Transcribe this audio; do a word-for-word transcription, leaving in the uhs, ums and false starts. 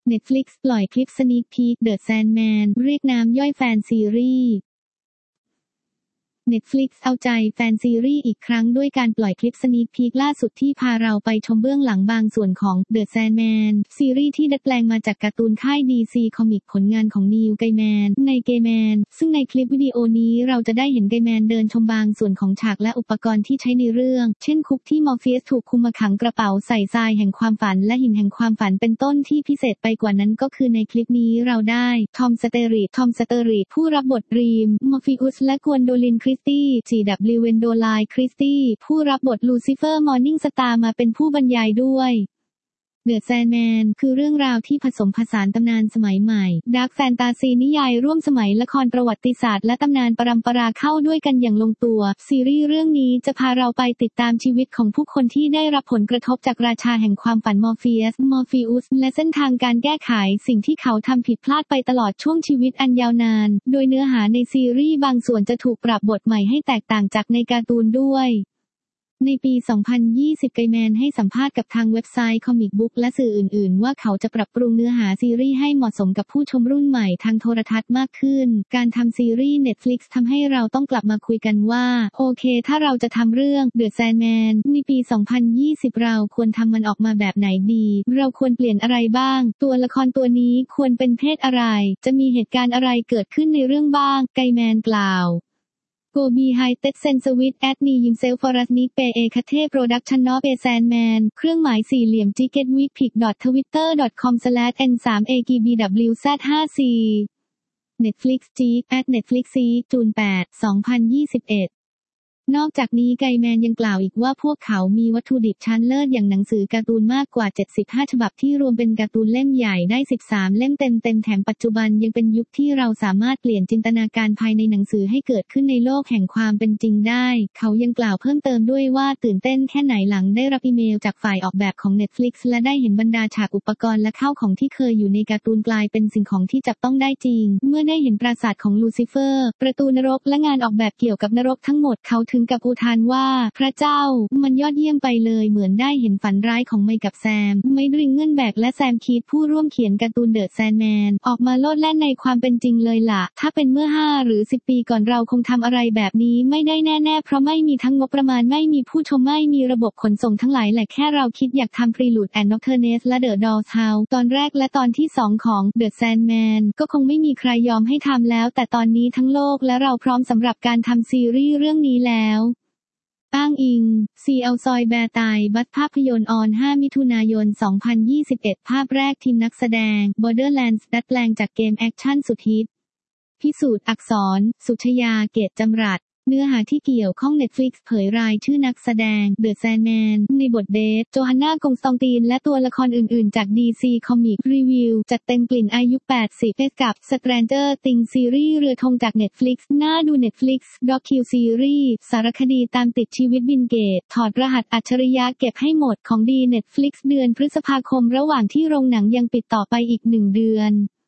Netflix ปล่อยคลิปสนีกพีค The Sandman เรียกน้ำย่อยแฟนซีรีส์Netflix เอาใจแฟนซีรีส์อีกครั้งด้วยการปล่อยคลิปสนีกพีคล่าสุดที่พาเราไปชมเบื้องหลังบางส่วนของ The Sandman ซีรีส์ที่ดัดแปลงมาจากการ์ตูนค่าย ดี ซี Comics ผลงานของนีล ไกแมนในไกแมนซึ่งในคลิปวิดีโอนี้เราจะได้เห็นไกแมนเดินชมบางส่วนของฉากและอุปกรณ์ที่ใช้ในเรื่องเช่นคุกที่มอร์เฟียสถูกคุมมาขังกระเป๋าใส่ทรายแห่งความฝันและหินแห่งความฝันเป็นต้นที่พิเศษไปกว่านั้นก็คือในคลิปนี้เราได้ทอม สเตอริดทอม สเตอริดผู้รับบทรีมมอร์ฟิอุสและกวนโดลิน คริสตี้ จี ดับเบิลยู เวนโดไลน์ คริสตี้ผู้รับบทลูซิเฟอร์ มอร์นิ่งสตาร์มาเป็นผู้บรรยายด้วยเดอะแซนด์แมนคือเรื่องราวที่ผสมผสานตำนานสมัยใหม่ดาร์กแฟนตาซีนิยายร่วมสมัยละครประวัติศาสตร์และตำนานปรัมปราเข้าด้วยกันอย่างลงตัวซีรีส์เรื่องนี้จะพาเราไปติดตามชีวิตของผู้คนที่ได้รับผลกระทบจากราชาแห่งความฝันมอร์เฟียสมอร์ฟิอุสและเส้นทางการแก้ไขสิ่งที่เขาทำผิดพลาดไปตลอดช่วงชีวิตอันยาวนานโดยเนื้อหาในซีรีส์บางส่วนจะถูกปรับบทใหม่ให้แตกต่างจากในการ์ตูนด้วยในปี สองพันยี่สิบ ไกแมนให้สัมภาษณ์กับทางเว็บไซต์คอมิกบุ๊กและสื่ออื่นๆว่าเขาจะปรับปรุงเนื้อหาซีรีส์ให้เหมาะสมกับผู้ชมรุ่นใหม่ทางโทรทัศน์มากขึ้นการทำซีรีส์ Netflix ทำให้เราต้องกลับมาคุยกันว่าโอเคถ้าเราจะทำเรื่อง The Sandman ในปี สองพันยี่สิบ เราควรทำมันออกมาแบบไหนดีเราควรเปลี่ยนอะไรบ้างตัวละครตัวนี้ควรเป็นเพศอะไรจะมีเหตุการณ์อะไรเกิดขึ้นในเรื่องบ้างไกแมนกล่าวGo behind that sense with at me himself for us nick pe a kate production of a sandman เครื่องหมายสี่เหลี่ยม jigetwikpic dot twitter dot com slash n สาม a g b w z ห้า c Netflix จี at Netflix ซีจูนแปด สองพันยี่สิบเอ็ดนอกจากนี้ไกแมนยังกล่าวอีกว่าพวกเขามีวัตถุดิบชั้นเลิศอย่างหนังสือการ์ตูนมากกว่าเจ็ดสิบห้าฉบับที่รวมเป็นการ์ตูนเล่มใหญ่ได้สิบสามเล่มเต็มๆแถมปัจจุบันยังเป็นยุคที่เราสามารถเปลี่ยนจินตนาการภายในหนังสือให้เกิดขึ้นในโลกแห่งความเป็นจริงได้เขายังกล่าวเพิ่มเติมด้วยว่าตื่นเต้นแค่ไหนหลังได้รับอีเมลจากฝ่ายออกแบบของ Netflix และได้เห็นบรรดาฉากอุปกรณ์และข้าวของที่เคยอยู่ในการ์ตูนกลายเป็นสิ่งของที่จับต้องได้จริงเมื่อได้เห็นปราสาทของลูซิเฟอร์ประตูนรกและงานออกแบบเกี่ยวกับนรกทั้งหมดเขาถึงกับอุทานว่าพระเจ้ามันยอดเยี่ยมไปเลยเหมือนได้เห็นฝันร้ายของไมค์กับแซมไมค์ ริงเกิลแบกและแซมคีธผู้ร่วมเขียนการ์ตูนเดอะแซนด์แมนออกมาโลดแล่นในความเป็นจริงเลยล่ะถ้าเป็นเมื่อห้าหรือสิบปีก่อนเราคงทำอะไรแบบนี้ไม่ได้แน่ๆเพราะไม่มีทั้งงบประมาณไม่มีผู้ชมไม่มีระบบขนส่งทั้งหลายแหละแค่เราคิดอยากทำ Prelude and Nocturnes และ The Doll's House ตอนแรกและตอนที่สองของ The Sandman ก็คงไม่มีใครยอมให้ทำแล้วแต่ตอนนี้ทั้งโลกและเราพร้อมสำหรับการทำซีรีส์เรื่องนี้แล้วอ้างอิง ซี แอล ซอยแบร์ตายบัสภาพยนตร์ออนห้ามิถุนายนสองพันยี่สิบเอ็ดภาพแรกทีมนักแสดง Borderlands ดัดแปลงจากเกมแอคชั่นสุดฮิตพิสูจน์อักษรสุชยาเกตจำรัดเนื้อหาที่เกี่ยวข้อง Netflix เผยรายชื่อนักแสดง The Sandman ในบทเดทโจฮันน่ากงสตองตีนและตัวละครอื่นๆจาก ดี ซี Comics รีวิวจัดเต็มกลิ่นอายุแปดสิบเอสกับ Stranger Things ซีรีส์เรือธงจาก Netflix น่าดู Netflix Docu Series สารคดีตามติดชีวิตบิล เกตส์ถอดรหัสอัจฉริยะเก็บให้หมดของดี Netflix เดือนพฤษภาคมระหว่างที่โรงหนังยังปิดต่อไปอีกหนึ่งเดือน